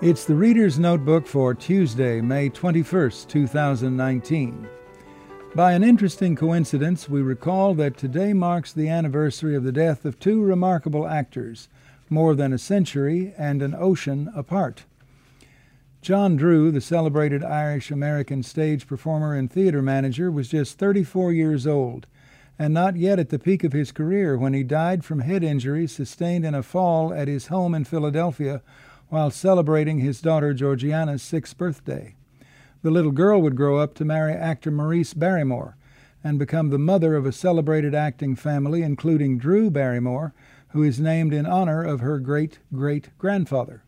It's the Reader's Notebook for Tuesday, May 21st, 2019. By an interesting coincidence, we recall that today marks the anniversary of the death of two remarkable actors, more than a century and an ocean apart. John Drew, the celebrated Irish-American stage performer and theater manager, was just 34 years old, and not yet at the peak of his career when he died from head injuries sustained in a fall at his home in Philadelphia while celebrating his daughter Georgiana's 6th birthday. The little girl would grow up to marry actor Maurice Barrymore and become the mother of a celebrated acting family, including Drew Barrymore, who is named in honor of her great-great-grandfather.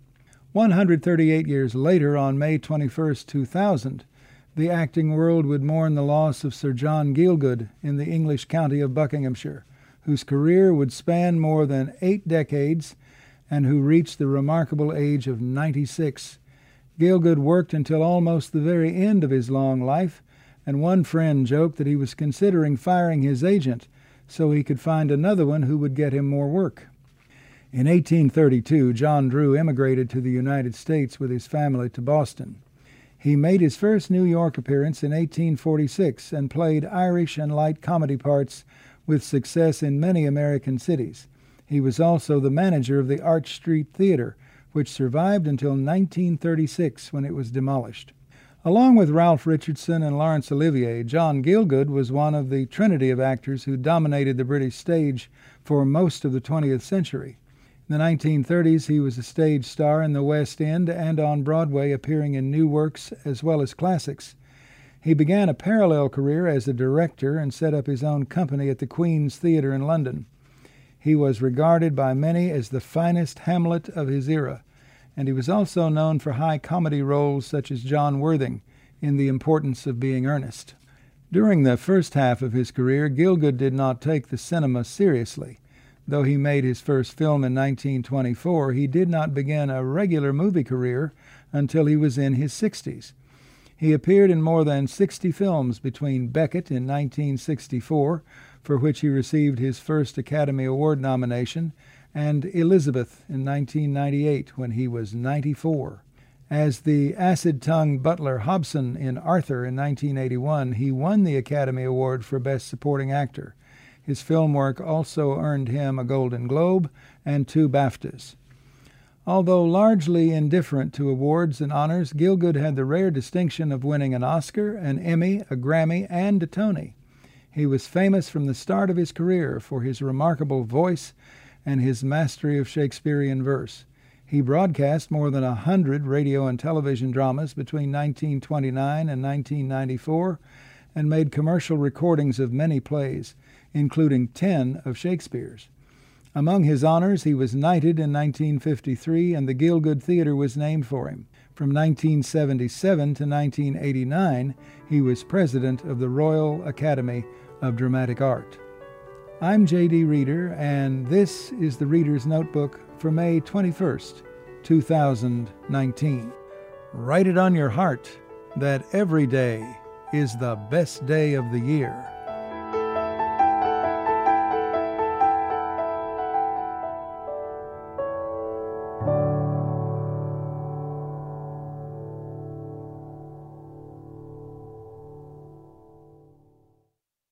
138 years later, on May 21, 2000, the acting world would mourn the loss of Sir John Gielgud in the English county of Buckinghamshire, whose career would span more than 8 decades and who reached the remarkable age of 96. Gielgud worked until almost the very end of his long life, and one friend joked that he was considering firing his agent so he could find another one who would get him more work. In 1832, John Drew immigrated to the United States with his family to Boston. He made his first New York appearance in 1846 and played Irish and light comedy parts with success in many American cities. He was also the manager of the Arch Street Theater, which survived until 1936 when it was demolished. Along with Ralph Richardson and Laurence Olivier, John Gielgud was one of the trinity of actors who dominated the British stage for most of the 20th century. In the 1930s, he was a stage star in the West End and on Broadway, appearing in new works as well as classics. He began a parallel career as a director and set up his own company at the Queen's Theatre in London. He was regarded by many as the finest Hamlet of his era, and he was also known for high comedy roles such as John Worthing in The Importance of Being Earnest. During the first half of his career, Gielgud did not take the cinema seriously. Though he made his first film in 1924, he did not begin a regular movie career until he was in his 60s. He appeared in more than 60 films between Becket in 1964, for which he received his first Academy Award nomination, and Elizabeth in 1998 when he was 94. As the acid-tongued butler Hobson in Arthur in 1981, he won the Academy Award for Best Supporting Actor. His film work also earned him a Golden Globe and 2 BAFTAs. Although largely indifferent to awards and honors, Gielgud had the rare distinction of winning an Oscar, an Emmy, a Grammy, and a Tony. He was famous from the start of his career for his remarkable voice and his mastery of Shakespearean verse. He broadcast more than 100 radio and television dramas between 1929 and 1994 and made commercial recordings of many plays, including 10 of Shakespeare's. Among his honors, he was knighted in 1953, and the Gielgud Theatre was named for him. From 1977 to 1989, he was president of the Royal Academy of Dramatic Art. I'm J.D. Reader, and this is the Reader's Notebook for May 21st, 2019. Write it on your heart that every day is the best day of the year.